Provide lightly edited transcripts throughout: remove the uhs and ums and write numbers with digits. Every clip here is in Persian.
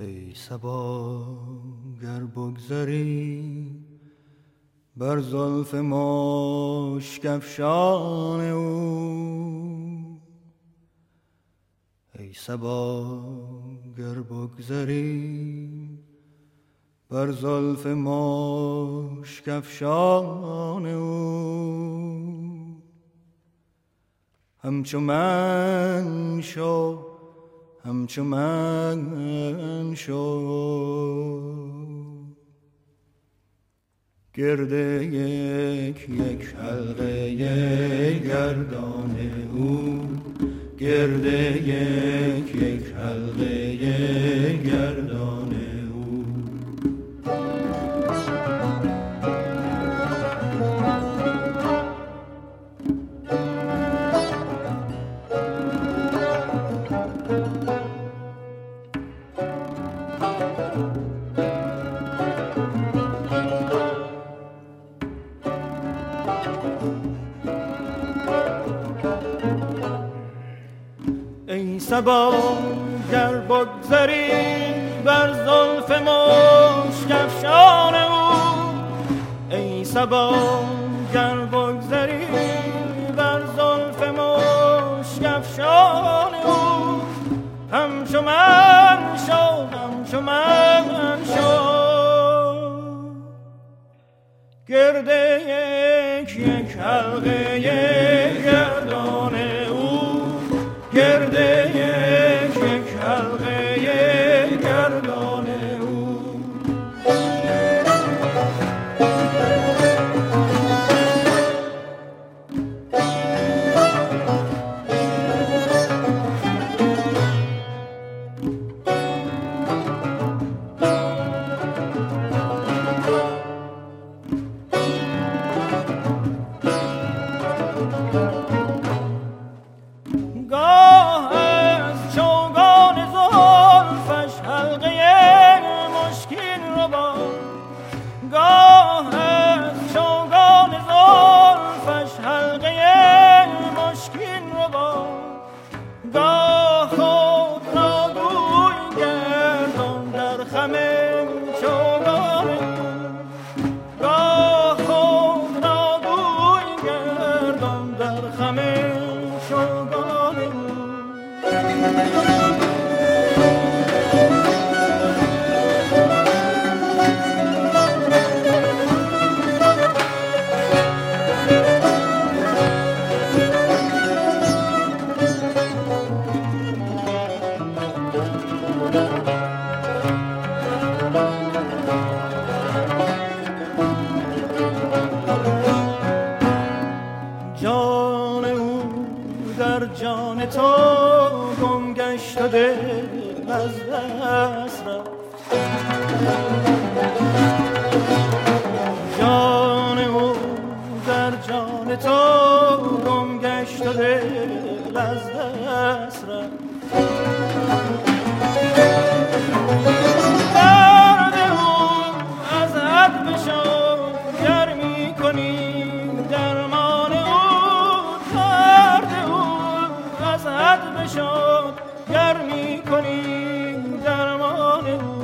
ای صبا گر بگذری بر زلف مشک افشان او، ای صبا گر بگذری بر زلف مشک افشان او، همچو من شو همچو من شو، گرد یک یک حلقه گردان او، گرد یک یک حلقه گردان او. ای صبا گر بگذری بر زلف مشک افشان او، ای صبا گر بگذری بر زلف مشک افشان او، همچو من شو همچو من شو، گرد یک یک حلقه گردان او، گرد یک یک حلقه گردان او. جان او در جان تو گم گشت و دل از دست رفت، جان او در جان تو گم گشت و دل از دست رفت، درد او از حد بشد گر می کنی درمان او، درد او از حد بشد گر می کنی درمان او.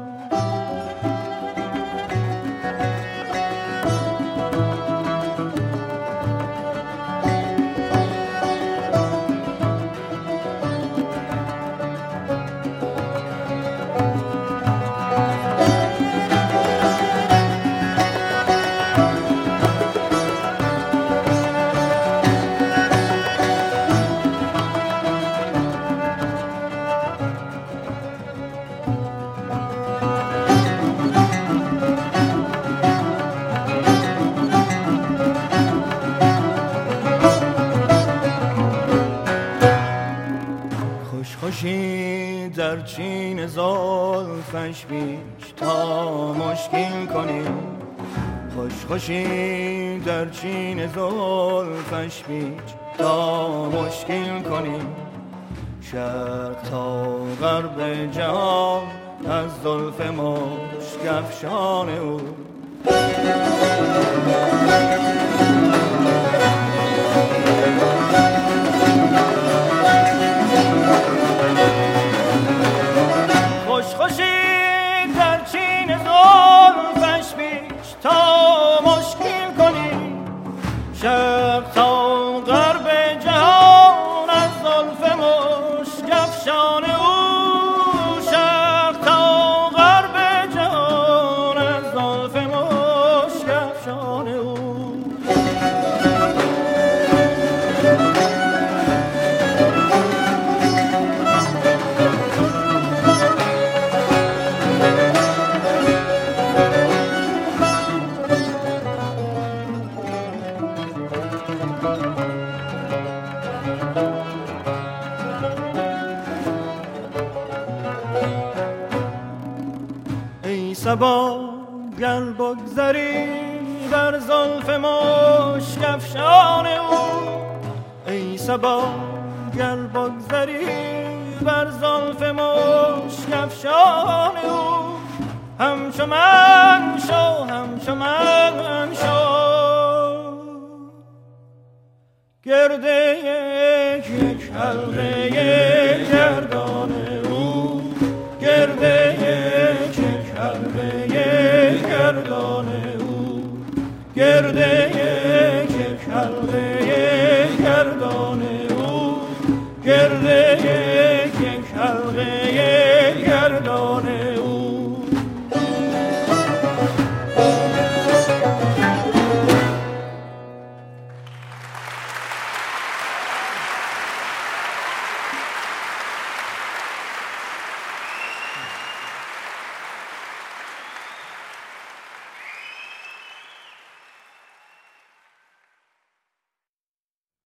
خوشی در چین زلفش بیش تا مشکین کنیم، خوشی در چین زلفش بیش تا مشکین کنیم، شرق تا غرب جهان از زلف مشک افشان او. خوشی صبا گر بگذری بر زلف مشک افشان او، ای صبا گر بگذری بر زلف مشک افشان او، همچو من شو همچو من شو، گرد یک حلقه گردان او، گرد یک حلقه گردان او، گرد یک حلقه گردان او، گرد یک حلقه گردان او.